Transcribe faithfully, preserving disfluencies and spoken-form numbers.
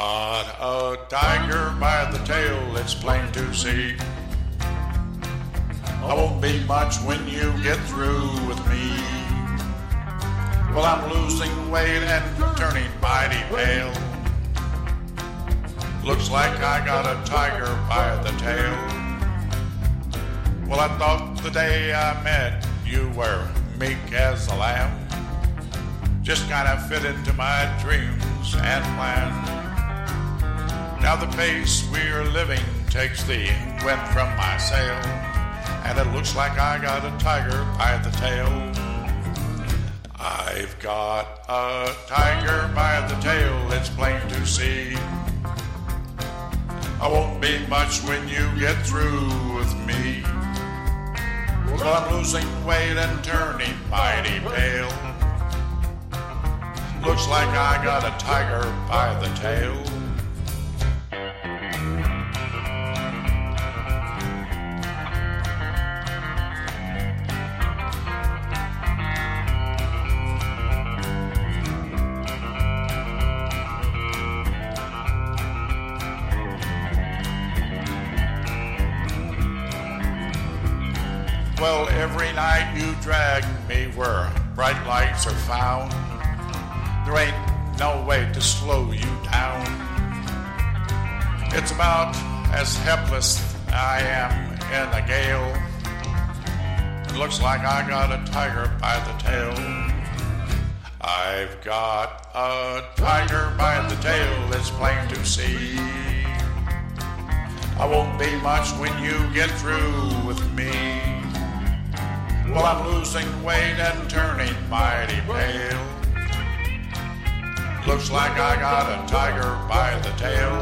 got a tiger by the tail, it's plain to see. I won't be much when you get through with me. Well, I'm losing weight and turning mighty pale. Looks like I got a tiger by the tail. Well, I thought the day I met you were meek as a lamb. Just kind of fit into my dreams and plans. Now the pace we're living takes the wind from my sail, and it looks like I got a tiger by the tail. I've got a tiger by the tail, it's plain to see. I won't be much when you get through with me. Well, I'm losing weight and turning mighty pale. Looks like I got a tiger by the tail. Well, every night you drag me where bright lights are found. There ain't no way to slow you down. It's about as helpless I am in a gale. It looks like I got a tiger by the tail. I've got a tiger by the tail, it's plain to see. I won't be much when you get through with me. Well, I'm losing weight and turning mighty pale. Looks like I got a tiger by the tail.